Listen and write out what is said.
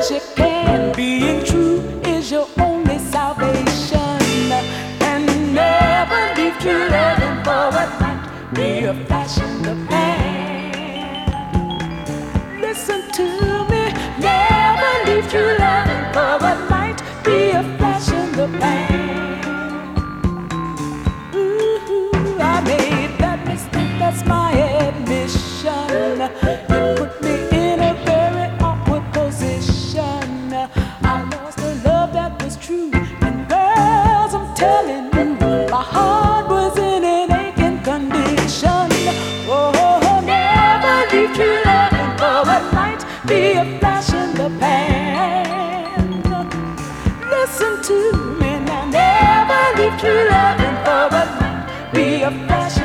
as you can. Being true is your only salvation. And never leave true loving for what might be a flash in the pan. Listen to me, never leave true loving for what might be a flash in the pan. Ooh, I made that mistake, that's my admission. It put me in a very awkward position. I lost a love that was true, and girls, I'm telling you, my heart was in an aching condition. Oh, never leave true loving for what might be a flash in the pan. Listen to me now, never leave true loving for what might be a flash